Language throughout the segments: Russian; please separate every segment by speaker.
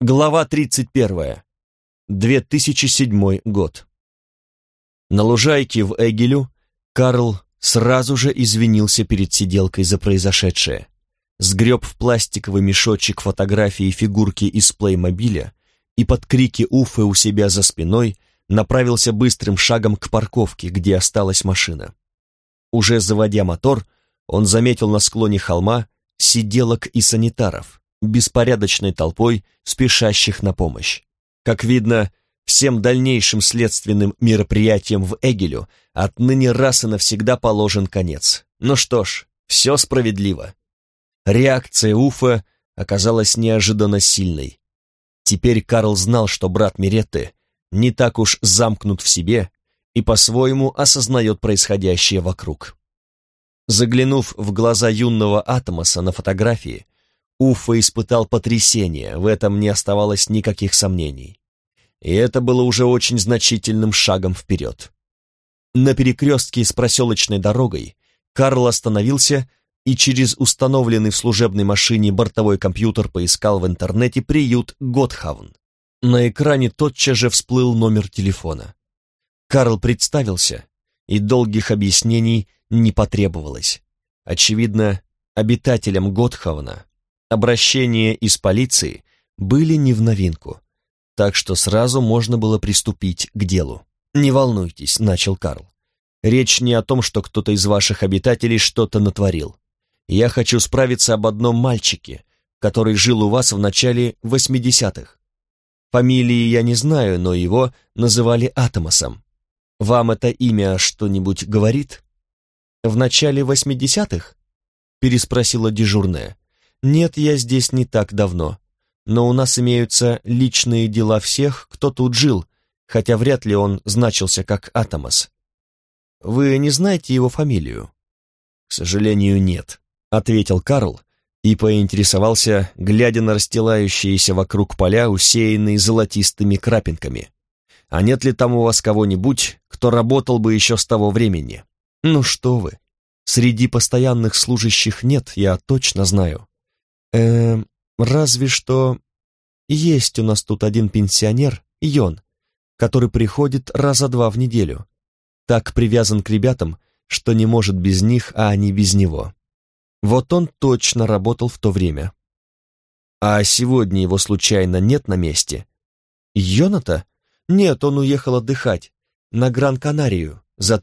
Speaker 1: Глава 31. 2007 год. На лужайке в Эгелю Карл сразу же извинился перед сиделкой за произошедшее, сгреб в пластиковый мешочек фотографии фигурки из плеймобиля и под крики Уффе у себя за спиной направился быстрым шагом к парковке, где осталась машина. Уже заводя мотор, он заметил на склоне холма сиделок и санитаров, беспорядочной толпой спешащих на помощь. Как видно, всем дальнейшим следственным мероприятиям в Эгелю отныне раз и навсегда положен конец. Ну что ж, все справедливо. Реакция Уффе оказалась неожиданно сильной. Теперь Карл знал, что брат Миретты не так уж замкнут в себе и по-своему осознает происходящее вокруг. Заглянув в глаза юного Атомаса на фотографии, Уффе испытал потрясение, в этом не оставалось никаких сомнений. И это было уже очень значительным шагом вперед. На перекрестке с проселочной дорогой Карл остановился и через установленный в служебной машине бортовой компьютер поискал в интернете приют Готхавн. На экране тотчас же всплыл номер телефона. Карл представился, и долгих объяснений не потребовалось. Очевидно, обитателям Готхавна обращения из полиции были не в новинку, так что сразу можно было приступить к делу. «Не волнуйтесь», — начал Карл. «Речь не о том, что кто-то из ваших обитателей что-то натворил. Я хочу справиться об одном мальчике, который жил у вас в начале 80-х. Фамилии я не знаю, но его называли Атомасом. Вам это имя что-нибудь говорит?» «В начале 80-х?» — переспросила дежурная. «Нет, я здесь не так давно, но у нас имеются личные дела всех, кто тут жил, хотя вряд ли он значился как Атомас. Вы не знаете его фамилию?» «К сожалению, нет», — ответил Карл и поинтересовался, глядя на расстилающиеся вокруг поля, усеянные золотистыми крапинками. «А нет ли там у вас кого-нибудь, кто работал бы еще с того времени?» «Ну что вы, среди постоянных служащих нет, я точно знаю. Разве что есть у нас тут один пенсионер, Йон, который приходит раза 2 в неделю. Так привязан к ребятам, что не может без них, а они без него. Вот он точно работал в то время. А сегодня его случайно нет на месте?» «Йона-то? Нет, он уехал отдыхать на Гран-Канарию за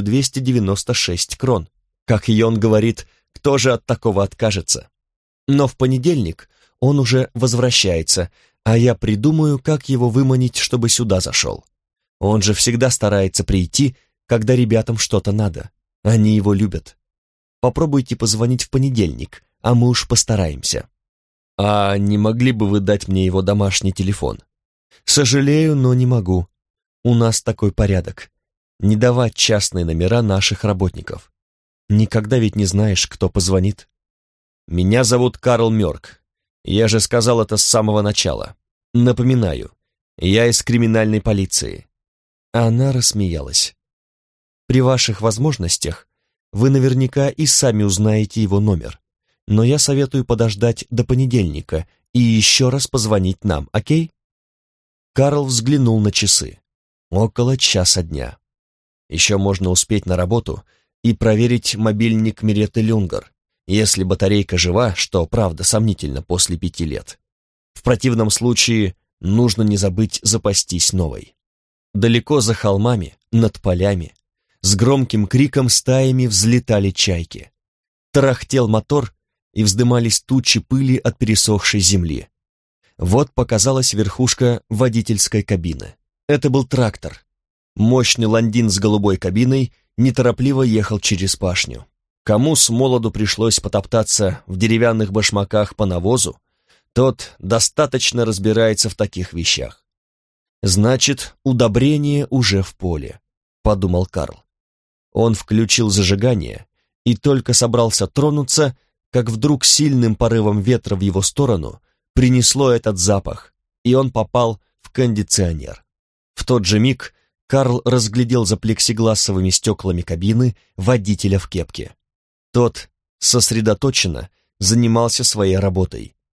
Speaker 1: 1296 крон. Как Йон говорит, кто же от такого откажется? Но в понедельник он уже возвращается, а я придумаю, как его выманить, чтобы сюда зашел. Он же всегда старается прийти, когда ребятам что-то надо. Они его любят. Попробуйте позвонить в понедельник, а мы уж постараемся». «А не могли бы вы дать мне его домашний телефон?» «Сожалею, но не могу. У нас такой порядок. Не давать частные номера наших работников. Никогда ведь не знаешь, кто позвонит». «Меня зовут Карл Мёрк. Я же сказал это с самого начала. Напоминаю, я из криминальной полиции». Она рассмеялась. «При ваших возможностях вы наверняка и сами узнаете его номер, но я советую подождать до понедельника и еще раз позвонить нам, окей?» Карл взглянул на часы. Около часа дня. Еще можно успеть на работу и проверить мобильник Миретты Люнгер, если батарейка жива, что, правда, сомнительно после 5 лет. В противном случае нужно не забыть запастись новой. Далеко за холмами, над полями, с громким криком стаями взлетали чайки. Тарахтел мотор, и вздымались тучи пыли от пересохшей земли. Вот показалась верхушка водительской кабины. Это был трактор. Мощный ландин с голубой кабиной неторопливо ехал через пашню. Кому с молоду пришлось потоптаться в деревянных башмаках по навозу, тот достаточно разбирается в таких вещах. «Значит, удобрение уже в поле», — подумал Карл. Он включил зажигание и только собрался тронуться, как вдруг сильным порывом ветра в его сторону принесло этот запах, и он попал в кондиционер. В тот же миг Карл разглядел за плексигласовыми стеклами кабины водителя в кепке. Тот сосредоточенно занимался своей работой,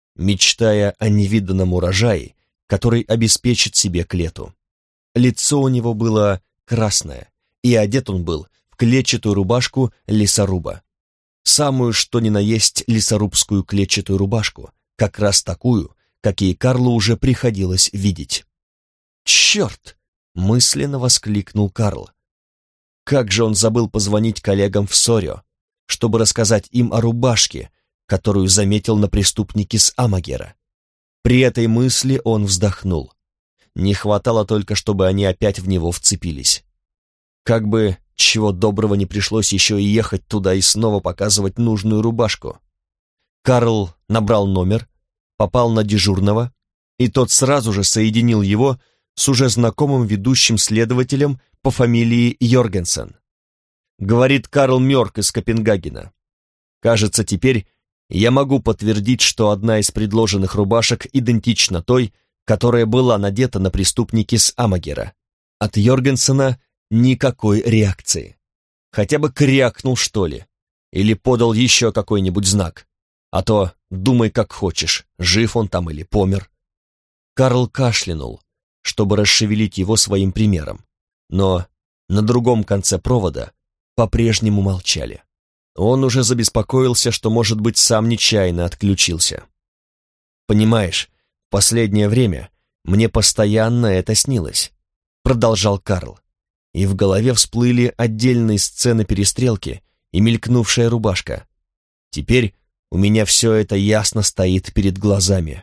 Speaker 1: мечтая о невиданном урожае, который обеспечит себе к лету. Лицо у него было красное, и одет он был в клетчатую рубашку лесоруба. Самую что ни на есть лесорубскую клетчатую рубашку, как раз такую, какие Карлу уже приходилось видеть. «Черт!» — мысленно воскликнул Карл. Как же он забыл позвонить коллегам в Сорио, чтобы рассказать им о рубашке, которую заметил на преступнике с Амагера. При этой мысли он вздохнул. Не хватало только, чтобы они опять в него вцепились. Как бы чего доброго не пришлось еще и ехать туда и снова показывать нужную рубашку. Карл набрал номер, попал на дежурного, и тот сразу же соединил его с уже знакомым ведущим следователем по фамилии Йоргенсен. Говорит Карл Мёрк из Копенгагена. Кажется, теперь я могу подтвердить, что одна из предложенных рубашек идентична той, которая была надета на преступнике с Амагера. От Йоргенсена никакой реакции. Хотя бы крякнул, что ли, или подал еще какой-нибудь знак. А то думай как хочешь, жив он там или помер. Карл кашлянул, чтобы расшевелить его своим примером, но на другом конце провода по-прежнему молчали. Он уже забеспокоился, что, может быть, сам нечаянно отключился. «Понимаешь, в последнее время мне постоянно это снилось», — продолжал Карл, и в голове всплыли отдельные сцены перестрелки и мелькнувшая рубашка. Теперь у меня все это ясно стоит перед глазами.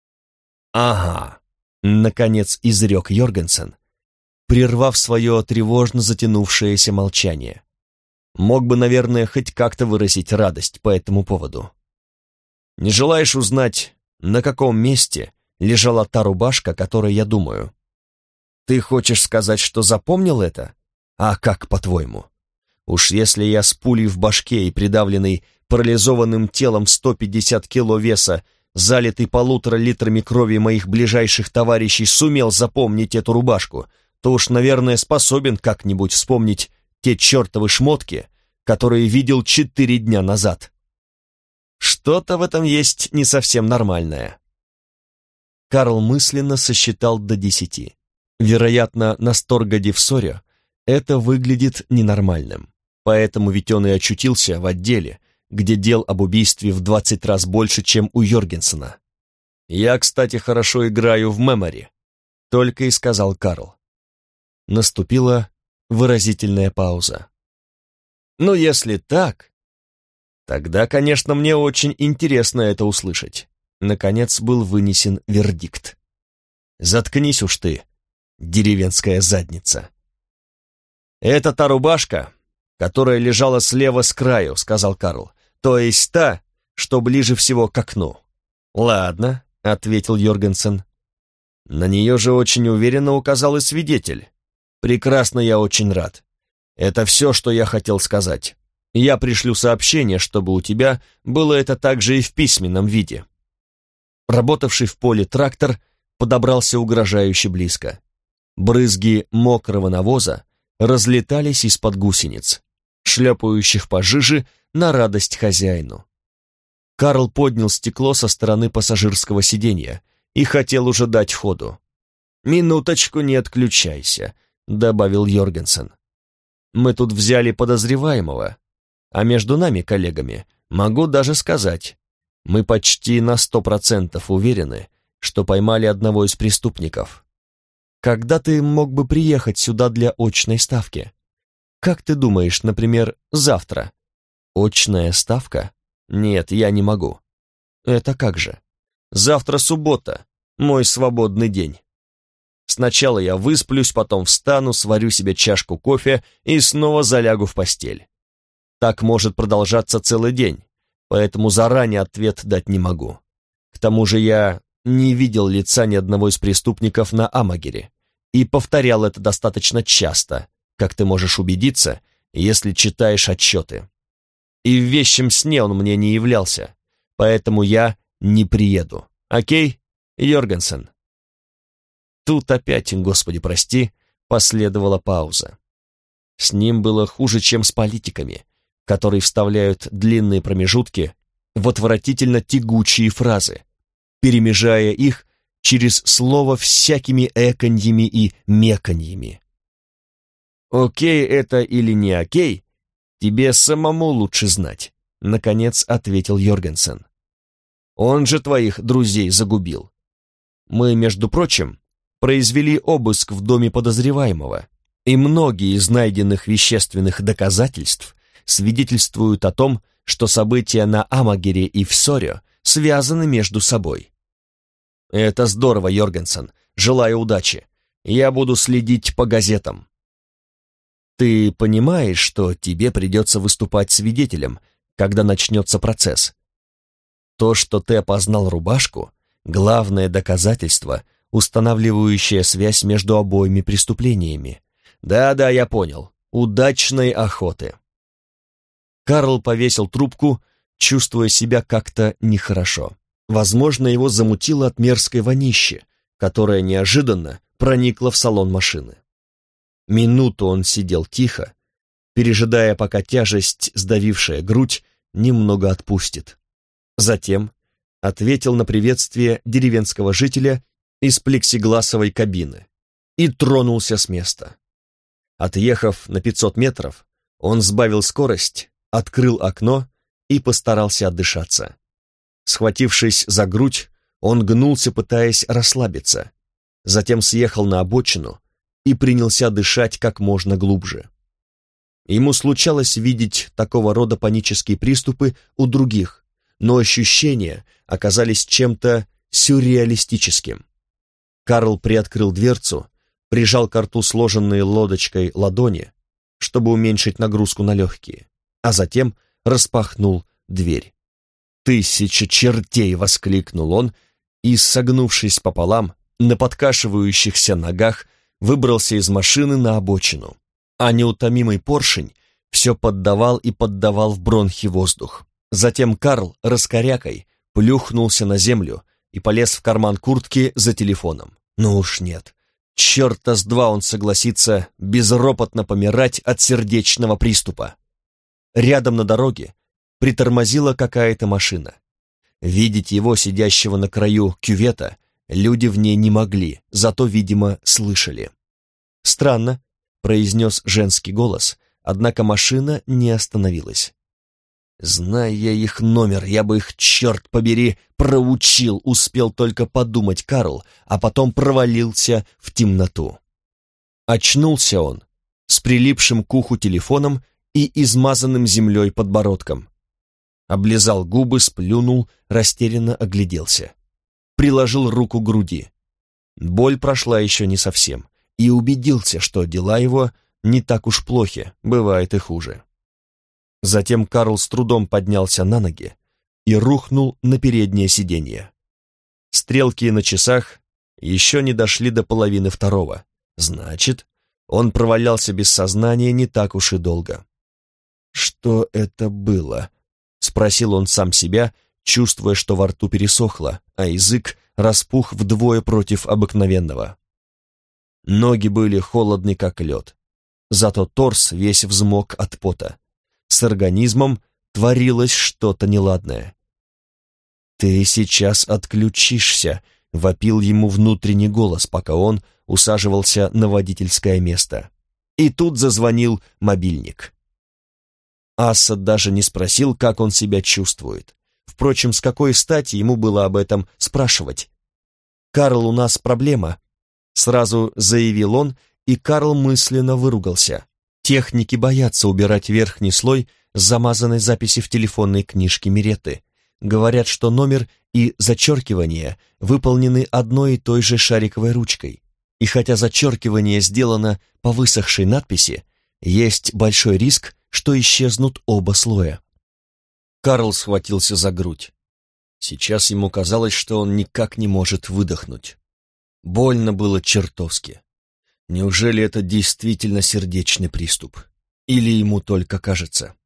Speaker 1: «Ага», — наконец изрек Йоргенсен, прервав свое тревожно затянувшееся молчание. Мог бы, наверное, хоть как-то выразить радость по этому поводу. «Не желаешь узнать, на каком месте лежала та рубашка, о которой я думаю? Ты хочешь сказать, что запомнил это? А как, по-твоему? Уж если я с пулей в башке и придавленный парализованным телом 150 кило веса, залитый 1,5 литрами крови моих ближайших товарищей, сумел запомнить эту рубашку, то уж, наверное, способен как-нибудь вспомнить те чертовы шмотки, которые видел 4 дня назад. Что-то в этом есть не совсем нормальное». Карл мысленно сосчитал до 10. Вероятно, на Сторгаде в Сорио это выглядит ненормальным. Поэтому ведь он и очутился в отделе, где дел об убийстве в 20 раз больше, чем у Йоргенсена. «Я, кстати, хорошо играю в мемори», — только и сказал Карл. Наступила выразительная пауза. «Ну, если так, тогда, конечно, мне очень интересно это услышать». Наконец был вынесен вердикт. «Заткнись уж ты, деревенская задница». «Это та рубашка, которая лежала слева с краю», — сказал Карл. «То есть та, что ближе всего к окну». «Ладно», — ответил Йоргенсен. «На нее же очень уверенно указал и свидетель. Прекрасно, я очень рад. Это все, что я хотел сказать. Я пришлю сообщение, чтобы у тебя было это также и в письменном виде». Работавший в поле трактор подобрался угрожающе близко. Брызги мокрого навоза разлетались из-под гусениц, шлепающих по жиже на радость хозяину. Карл поднял стекло со стороны пассажирского сиденья и хотел уже дать ходу. «Минуточку, не отключайся», — добавил Йоргенсен. «Мы тут взяли подозреваемого, а между нами, коллегами, могу даже сказать, мы почти на 100% уверены, что поймали одного из преступников. Когда ты мог бы приехать сюда для очной ставки? Как ты думаешь, например, завтра? Очная ставка? Нет, я не могу. Это как же? Завтра суббота, мой свободный день. Сначала я высплюсь, потом встану, сварю себе чашку кофе и снова залягу в постель. Так может продолжаться целый день, поэтому заранее ответ дать не могу. К тому же я не видел лица ни одного из преступников на Амагере и повторял это достаточно часто, как ты можешь убедиться, если читаешь отчеты. И в вещем сне он мне не являлся, поэтому я не приеду. Окей, Йоргенсен?» Тут опять, Господи прости, последовала пауза. С ним было хуже, чем с политиками, которые вставляют длинные промежутки в отвратительно тягучие фразы, перемежая их через слово всякими эканьями и меканьями. «Окей это или не окей, тебе самому лучше знать», — наконец ответил Йоргенсен. «Он же твоих друзей загубил. Мы, между прочим, произвели обыск в доме подозреваемого, и многие из найденных вещественных доказательств свидетельствуют о том, что события на Амагере и в Соре связаны между собой». «Это здорово, Йоргенсен. Желаю удачи. Я буду следить по газетам». «Ты понимаешь, что тебе придется выступать свидетелем, когда начнется процесс? То, что ты опознал рубашку, главное доказательство, устанавливающее связь между обоими преступлениями. Да, я понял. Удачной охоты». Карл повесил трубку, чувствуя себя как-то нехорошо. Возможно, его замутило от мерзкой вонищи, которая неожиданно проникла в салон машины. Минуту он сидел тихо, пережидая, пока тяжесть, сдавившая грудь, немного отпустит. Затем ответил на приветствие деревенского жителя из плексигласовой кабины и тронулся с места. Отъехав на 500 метров, он сбавил скорость, открыл окно и постарался отдышаться. Схватившись за грудь, он гнулся, пытаясь расслабиться. Затем съехал на обочину и принялся дышать как можно глубже. Ему случалось видеть такого рода панические приступы у других, но ощущения оказались чем-то сюрреалистическим. Карл приоткрыл дверцу, прижал к рту сложенные лодочкой ладони, чтобы уменьшить нагрузку на легкие, а затем распахнул дверь. «Тысяча чертей!» — воскликнул он и, согнувшись пополам, на подкашивающихся ногах выбрался из машины на обочину, а неутомимый поршень все поддавал и поддавал в бронхи воздух. Затем Карл раскорякой плюхнулся на землю и полез в карман куртки за телефоном. Ну уж нет, черта с два он согласится безропотно помирать от сердечного приступа. Рядом на дороге притормозила какая-то машина. Видеть его, сидящего на краю кювета, люди в ней не могли, зато, видимо, слышали. «Странно», — произнес женский голос, однако машина не остановилась. «Зная я их номер, я бы их, черт побери, проучил», — успел только подумать Карл, а потом провалился в темноту. Очнулся он с прилипшим к уху телефоном и измазанным землей подбородком. Облизал губы, сплюнул, растерянно огляделся. Приложил руку к груди. Боль прошла еще не совсем, и убедился, что дела его не так уж плохи, бывает и хуже. Затем Карл с трудом поднялся на ноги и рухнул на переднее сиденье. Стрелки на часах еще не дошли до половины второго. Значит, он провалялся без сознания не так уж и долго. «Что это было?» — спросил он сам себя, чувствуя, что во рту пересохло, а язык распух вдвое против обыкновенного. Ноги были холодны, как лед, зато торс весь взмок от пота. С организмом творилось что-то неладное. «Ты сейчас отключишься», — вопил ему внутренний голос, пока он усаживался на водительское место. И тут зазвонил мобильник. Асад даже не спросил, как он себя чувствует. Впрочем, с какой стати ему было об этом спрашивать? «Карл, у нас проблема», — сразу заявил он, и Карл мысленно выругался. Техники боятся убирать верхний слой замазанной записи в телефонной книжке Миретты. Говорят, что номер и зачеркивание выполнены одной и той же шариковой ручкой. И хотя зачеркивание сделано по высохшей надписи, есть большой риск, что исчезнут оба слоя. Карл схватился за грудь. Сейчас ему казалось, что он никак не может выдохнуть. Больно было чертовски. Неужели это действительно сердечный приступ? Или ему только кажется?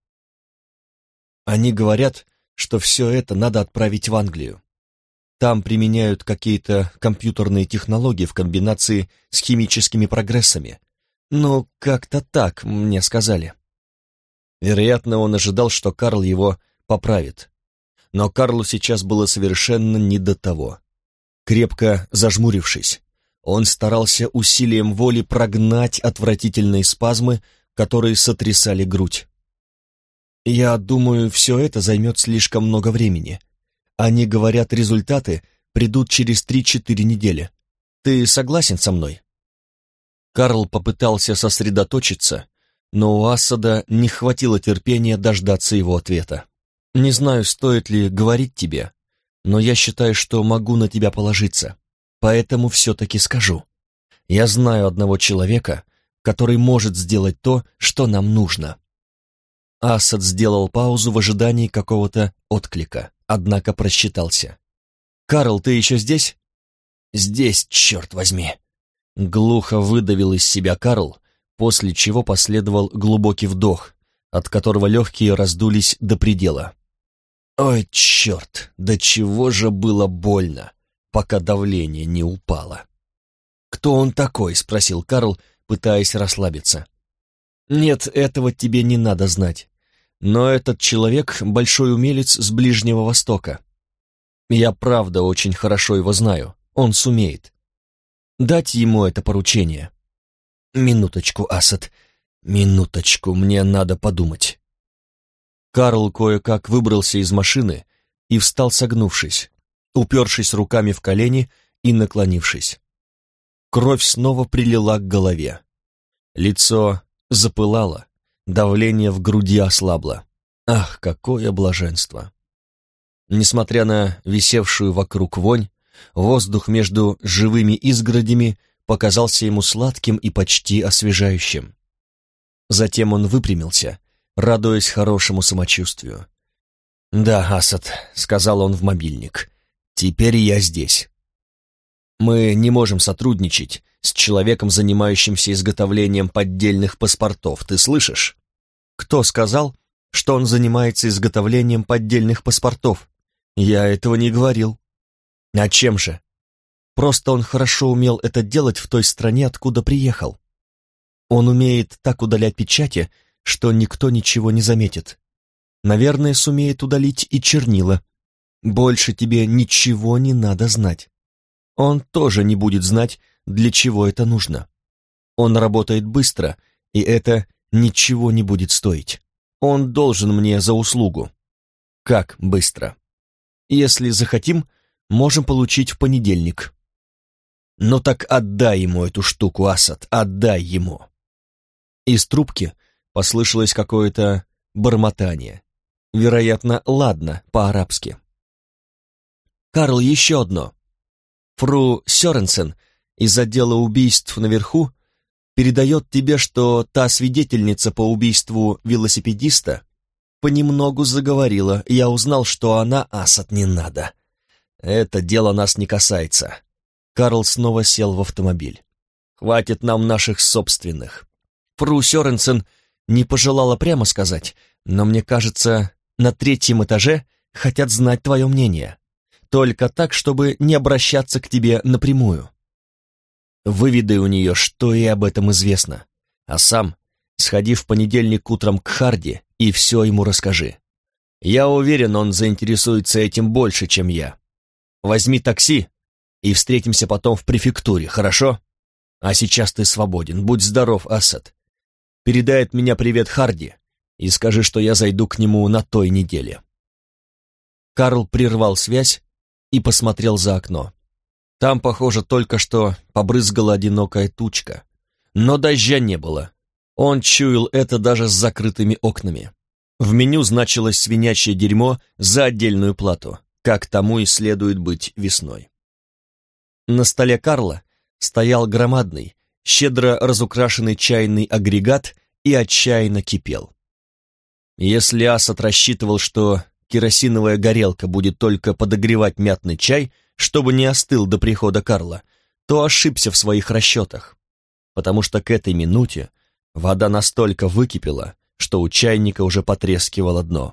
Speaker 1: Они говорят, что все это надо отправить в Англию. Там применяют какие-то компьютерные технологии в комбинации с химическими прогрессами. Но как-то так мне сказали. Вероятно, он ожидал, что Карл его поправит. Но Карлу сейчас было совершенно не до того. крепко зажмурившись. Он старался усилием воли прогнать отвратительные спазмы, которые сотрясали грудь. «Я думаю, все это займет слишком много времени. Они говорят, результаты придут через 3-4 недели. Ты согласен со мной?» Карл попытался сосредоточиться, но у Асада не хватило терпения дождаться его ответа. «Не знаю, стоит ли говорить тебе, но я считаю, что могу на тебя положиться, поэтому все-таки скажу. Я знаю одного человека, который может сделать то, что нам нужно». Асад сделал паузу в ожидании какого-то отклика, однако просчитался. «Карл, ты еще здесь?» «Здесь, черт возьми!» Глухо выдавил из себя Карл, после чего последовал глубокий вдох, от которого легкие раздулись до предела. «Ой, черт, до чего же было больно, пока давление не упало!» «Кто он такой?» — спросил Карл, пытаясь расслабиться. «Нет, этого тебе не надо знать. Но этот человек — большой умелец с Ближнего Востока. Я правда очень хорошо его знаю, он сумеет. Дать ему это поручение». «Минуточку, Асад, минуточку, мне надо подумать». Карл кое-как выбрался из машины и встал согнувшись, упершись руками в колени и наклонившись. Кровь снова прилила к голове. Лицо запылало, давление в груди ослабло. Ах, какое блаженство! Несмотря на висевшую вокруг вонь, воздух между живыми изгородями показался ему сладким и почти освежающим. Затем он выпрямился, радуясь хорошему самочувствию. «Да, Асад», — сказал он в мобильник, — «теперь я здесь. Мы не можем сотрудничать с человеком, занимающимся изготовлением поддельных паспортов, ты слышишь?» «Кто сказал, что он занимается изготовлением поддельных паспортов? Я этого не говорил». «А чем же?» «Просто он хорошо умел это делать в той стране, откуда приехал. Он умеет так удалять печати, что никто ничего не заметит. Наверное, сумеет удалить и чернила. Больше тебе ничего не надо знать. Он тоже не будет знать, для чего это нужно. Он работает быстро, и это ничего не будет стоить. Он должен мне за услугу». «Как быстро?» «Если захотим, можем получить в понедельник». «Ну так отдай ему эту штуку, Асад, отдай ему». Из трубки послышалось какое-то бормотание. Вероятно, «ладно» по-арабски. «Карл, еще одно. Фру Сёренсен из отдела убийств наверху передает тебе, что та свидетельница по убийству велосипедиста понемногу заговорила. Я узнал, что она, Асад, не надо. Это дело нас не касается». Карл снова сел в автомобиль. «Хватит нам наших собственных. Фру Сёренсен не пожелала прямо сказать, но мне кажется, на 3-м этаже хотят знать твое мнение. Только так, чтобы не обращаться к тебе напрямую. Выведай у нее, что ей об этом известно, а сам сходи в понедельник утром к Харди и все ему расскажи. Я уверен, он заинтересуется этим больше, чем я. Возьми такси и встретимся потом в префектуре, хорошо? А сейчас ты свободен, будь здоров, Асад. Передай от меня привет Харди и скажи, что я зайду к нему на той неделе». Карл прервал связь и посмотрел за окно. Там, похоже, только что побрызгала одинокая тучка. Но дождя не было. Он чуял это даже с закрытыми окнами. В меню значилось свинячье дерьмо за отдельную плату, как тому и следует быть весной. На столе Карла стоял громадный, щедро разукрашенный чайный агрегат и отчаянно кипел. Если Асад рассчитывал, что керосиновая горелка будет только подогревать мятный чай, чтобы не остыл до прихода Карла, то ошибся в своих расчетах, потому что к этой минуте вода настолько выкипела, что у чайника уже потрескивало дно.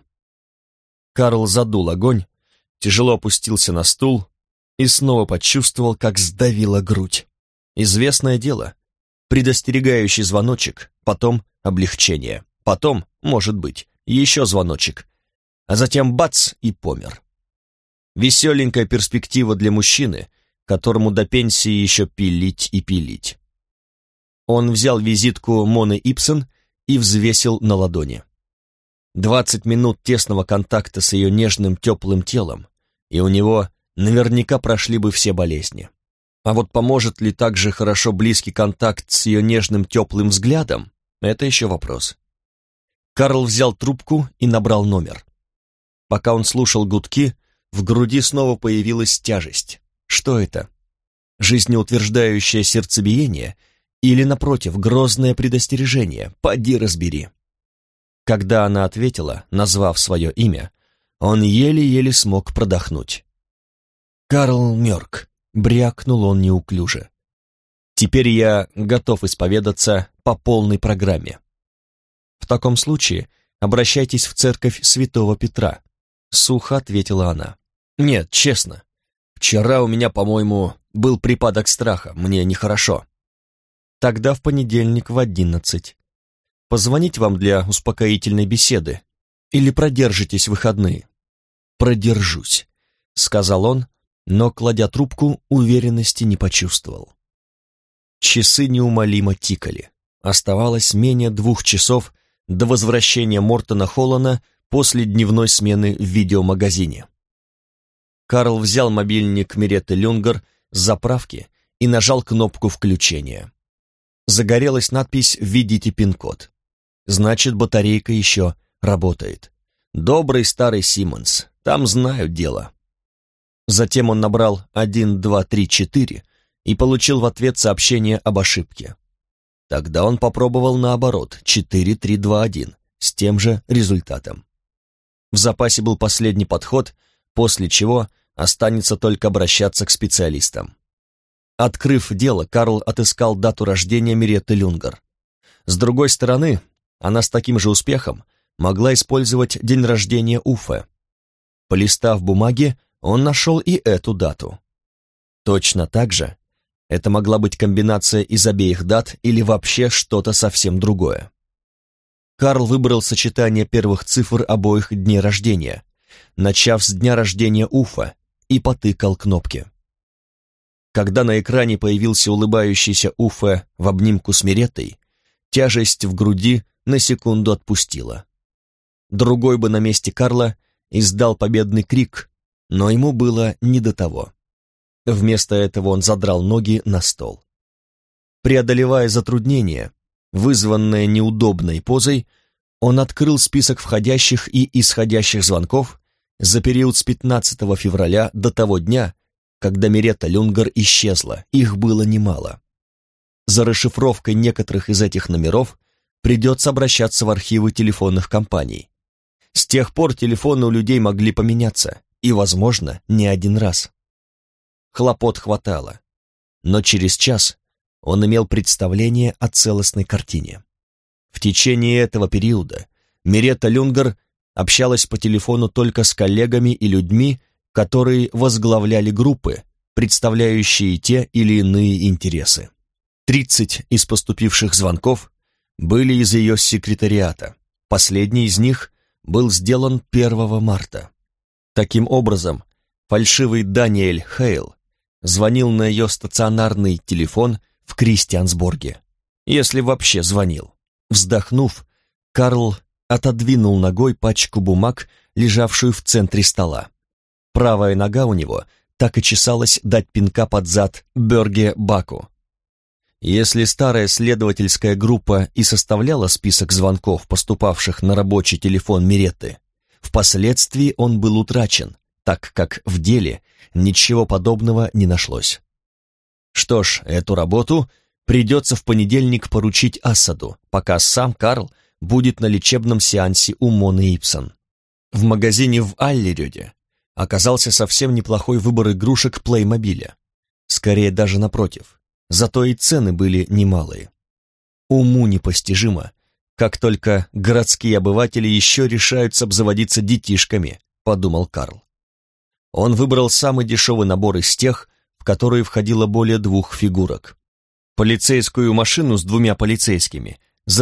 Speaker 1: Карл задул огонь, тяжело опустился на стул и снова почувствовал, как сдавила грудь. Известное дело, предостерегающий звоночек, потом облегчение, потом, может быть, еще звоночек, а затем бац и помер. Веселенькая перспектива для мужчины, которому до пенсии еще пилить и пилить. Он взял визитку Моны Ипсон и взвесил на ладони. 20 минут тесного контакта с ее нежным теплым телом, и у него наверняка прошли бы все болезни. А вот поможет ли также хорошо близкий контакт с ее нежным теплым взглядом, это еще вопрос. Карл взял трубку и набрал номер. Пока он слушал гудки, в груди снова появилась тяжесть. Что это? Жизнеутверждающее сердцебиение или, напротив, грозное предостережение? Поди разбери. Когда она ответила, назвав свое имя, он еле-еле смог продохнуть. «Карл Мёрк», — брякнул он неуклюже. «Теперь я готов исповедаться по полной программе». «В таком случае обращайтесь в церковь Святого Петра», — сухо ответила она. «Нет, честно. Вчера у меня, по-моему, был припадок страха, мне нехорошо». «Тогда в понедельник в 11. Позвонить вам для успокоительной беседы или продержитесь выходные?» «Продержусь», — сказал он, но, кладя трубку, уверенности не почувствовал. Часы неумолимо тикали. Оставалось менее 2 часов до возвращения Мортона Холлана после дневной смены в видеомагазине. Карл взял мобильник Миретты Люнгер с заправки и нажал кнопку включения. Загорелась надпись «Введите пин-код». Значит, батарейка еще работает. Добрый старый Симмонс, там знают дело. Затем он набрал 1234 и получил в ответ сообщение об ошибке. Тогда он попробовал наоборот, 4321, с тем же результатом. В запасе был последний подход, после чего останется только обращаться к специалистам. Открыв дело, Карл отыскал дату рождения Миретты Люнгер. С другой стороны, она с таким же успехом могла использовать день рождения Уффе. Полистав бумаги, он нашел и эту дату. Точно так же это могла быть комбинация из обеих дат или вообще что-то совсем другое. Карл выбрал сочетание первых цифр обоих дней рождения, начав с дня рождения Уффе, и потыкал кнопки. Когда на экране появился улыбающийся Уффе в обнимку с Миреттой, тяжесть в груди на секунду отпустила. Другой бы на месте Карла издал победный крик, но ему было не до того. Вместо этого он задрал ноги на стол. Преодолевая затруднение, вызванное неудобной позой, он открыл список входящих и исходящих звонков за период с 15 февраля до того дня, когда Миретта Люнгер исчезла, их было немало. За расшифровкой некоторых из этих номеров придется обращаться в архивы телефонных компаний. С тех пор телефоны у людей могли поменяться, и, возможно, не один раз. Хлопот хватало, но через час он имел представление о целостной картине. В течение этого периода Миретта Люнгер общалась по телефону только с коллегами и людьми, которые возглавляли группы, представляющие те или иные интересы. 30 из поступивших звонков были из ее секретариата. Последний из них был сделан 1 марта. Таким образом, фальшивый Даниэль Хейл звонил на ее стационарный телефон в Кристиансборге, если вообще звонил. Вздохнув, Карл отодвинул ногой пачку бумаг, лежавшую в центре стола. Правая нога у него так и чесалась дать пинка под зад Бёрге Баку. Если старая следовательская группа и составляла список звонков, поступавших на рабочий телефон Миретты, впоследствии он был утрачен, так как в деле ничего подобного не нашлось. Что ж, эту работу придется в понедельник поручить Асаду, пока сам Карл будет на лечебном сеансе у Моны Ипсон. В магазине в Аллерёде оказался совсем неплохой выбор игрушек Плеймобиля. Скорее даже напротив, зато и цены были немалые. Уму непостижимо, как только городские обыватели еще решаются обзаводиться детишками, подумал Карл. Он выбрал самый дешевый набор из тех, в которые входило более 2 фигурок. Полицейскую машину с 2 полицейскими за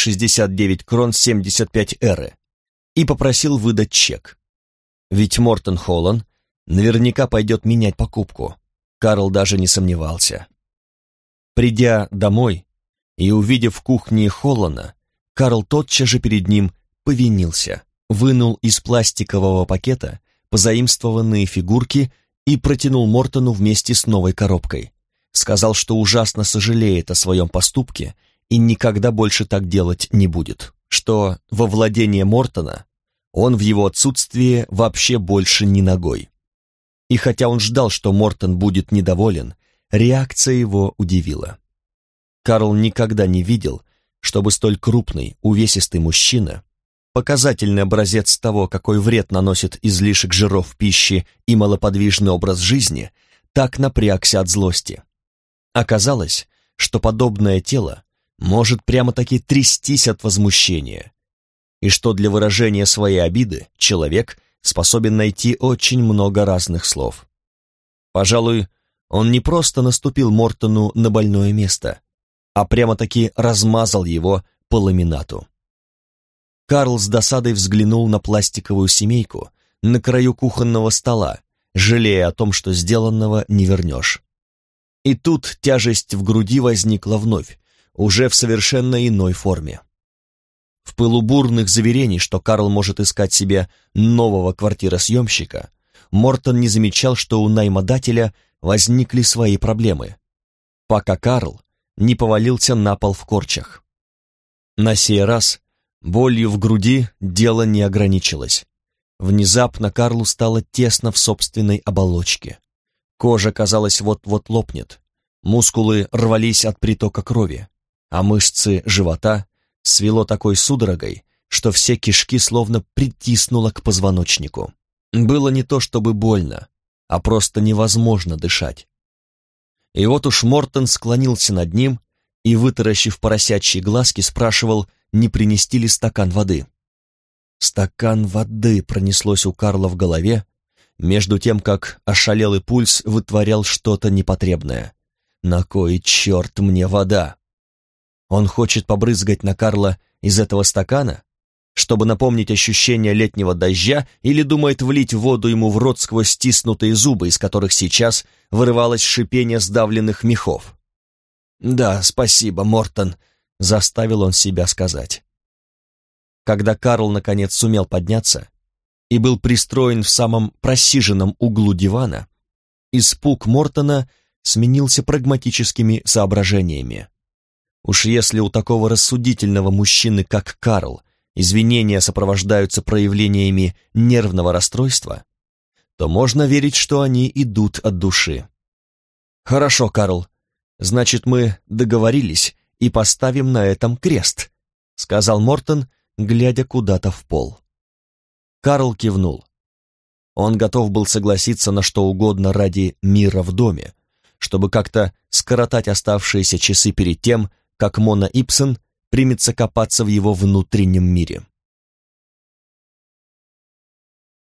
Speaker 1: 269 крон 75 эры и попросил выдать чек. Ведь Мортон Холлан наверняка пойдет менять покупку. Карл даже не сомневался. Придя домой и увидев в кухне Холлана, Карл тотчас же перед ним повинился, вынул из пластикового пакета позаимствованные фигурки и протянул Мортону вместе с новой коробкой. Сказал, что ужасно сожалеет о своем поступке и никогда больше так делать не будет, что во владение Мортона он в его отсутствие вообще больше ни ногой. И хотя он ждал, что Мортон будет недоволен, реакция его удивила. Карл никогда не видел, чтобы столь крупный, увесистый мужчина, показательный образец того, какой вред наносит излишек жиров в пище и малоподвижный образ жизни, так напрягся от злости. Оказалось, что подобное тело может прямо-таки трястись от возмущения, и что для выражения своей обиды человек способен найти очень много разных слов. Пожалуй, он не просто наступил Мортону на больное место, а прямо-таки размазал его по ламинату. Карл с досадой взглянул на пластиковую семейку на краю кухонного стола, жалея о том, что сделанного не вернешь. И тут тяжесть в груди возникла вновь, уже в совершенно иной форме. В пылу бурных заверений, что Карл может искать себе нового квартиросъемщика, Мортон не замечал, что у наймодателя возникли свои проблемы, пока Карл не повалился на пол в корчах. На сей раз болью в груди дело не ограничилось. Внезапно Карлу стало тесно в собственной оболочке. Кожа, казалось, вот-вот лопнет, мускулы рвались от притока крови, а мышцы живота свело такой судорогой, что все кишки словно притиснуло к позвоночнику. Было не то чтобы больно, а просто невозможно дышать. И вот уж Мортон склонился над ним и, вытаращив поросячьи глазки, спрашивал, не принести ли стакан воды. «Стакан воды» пронеслось у Карла в голове, между тем, как ошалелый пульс вытворял что-то непотребное. «На кой черт мне вода?» Он хочет побрызгать на Карла из этого стакана, чтобы напомнить ощущение летнего дождя, или думает влить воду ему в рот сквозь стиснутые зубы, из которых сейчас вырывалось шипение сдавленных мехов. «Да, спасибо, Мортон», — заставил он себя сказать. Когда Карл наконец сумел подняться и был пристроен в самом просиженном углу дивана, испуг Мортона сменился прагматическими соображениями. Уж если у такого рассудительного мужчины, как Карл, извинения сопровождаются проявлениями нервного расстройства, то можно верить, что они идут от души. «Хорошо, Карл, значит, мы договорились и поставим на этом крест», сказал Мортон, глядя куда-то в пол. Карл кивнул. Он готов был согласиться на что угодно ради мира в доме, чтобы как-то скоротать оставшиеся часы перед тем, как Мона Ипсон примется копаться в его внутреннем мире.